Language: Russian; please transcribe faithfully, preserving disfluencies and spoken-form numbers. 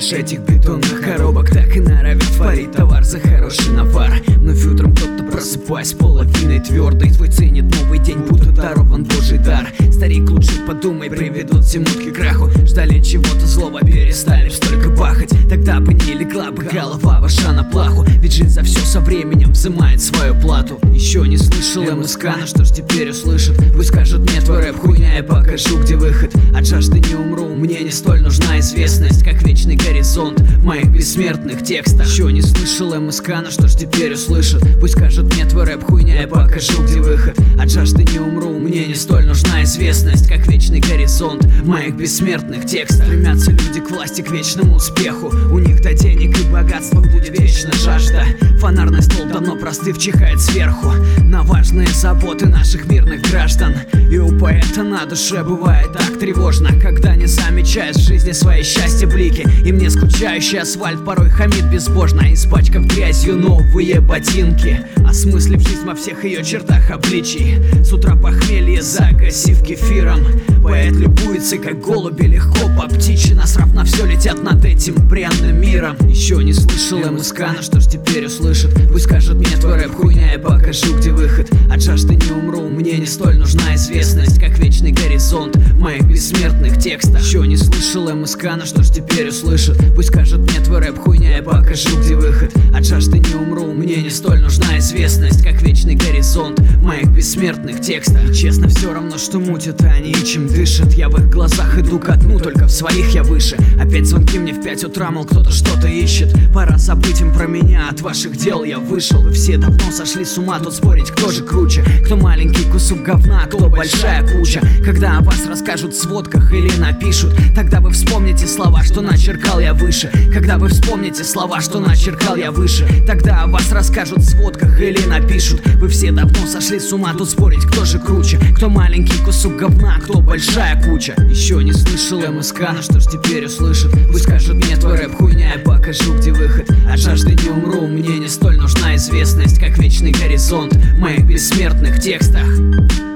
лишь этих бетонных коробок. Так и норовит творить товар за хороший навар. Вновь утром кто-то просыпаясь половиной твердой, твой ценит новый день, будто дарован божий дар. Старик, лучше подумай, приведут все мутки к краху. Ждали чего-то злого, перестали столько пахать. Тогда бы не легла бы голова ваша на плаху. Ведь жизнь за все со временем взимает свою плату. Еще не слышал МСК, но что ж теперь услышит? Вы скажут, мне твой рэп хуйня, я покажу, где выход. От жажды не умру, мне не столь нужна известность, как вечный горизонт в моих бессмертных текстах. Еще не слышал МСК, но что ж теперь услышит? Пусть скажут, мне твой рэп хуйня, я покажу, где выход. От жажды не умру, мне не столь нужна известность, как вечный горизонт в моих бессмертных текстах. Стремятся люди к власти, к вечному успеху. У них до денег и богатства будет вечно жажда. Фонарный стол давно простыв чихает сверху на важные заботы наших мирных граждан. И у поэта на душе бывает так тревожно, когда не замечаешь в жизни свои счастья блики. И мне скучающий асфальт порой хамит безбожно, испачкав грязью новые ботинки. Осмыслив жизнь во всех ее чертах обличий, с утра похмелье загасив кефиром. Поэт любуется, как голуби легко по птичьи, насрав на все, летят над этим бренным миром. Еще не слышал МСК, но что ж теперь услышит? Пусть скажет, мне твой рэп хуйня, я покажу, где выход. От жажды не умру, мне не столь нужна известность, как вечный горизонт в моих бессмертных текстах. Еще не слышал МСК, но что ж теперь услышит? Пусть скажет, мне твой рэп хуйня, я покажу, где выход. От жажды не умру, мне не столь нужна известность, как вечный горизонт в моих бессмертных текстах. И честно, все равно, что мутят они и чем дышат. Я в их глазах иду ко дну, только в своих я выше. Опять звонки мне в пять утра, мол, кто-то что-то ищет. Пора забыть им про меня, от ваших дел я вышел. Вы все давно сошли с ума, тут спорить, кто же круче. Кто маленький кусок говна, кто большая куча. Когда о вас расскажут в сводках или напишут, тогда вы вспомните слова, что начеркал я выше. Когда вы вспомните слова, что начеркал я выше, тогда о вас расскажут в сводках или напишут. Вы все давно сошли с ума, тут спорить, кто же круче. Кто маленький кусок говна, кто большая куча. Еще не слышал МСК, но что ж теперь услышит? Пусть скажут, мне твой рэп хуйня, я покажу, где выход. От жажды не умру, мне не столь нужна известность, как вечный горизонт в моих бессмертных текстах.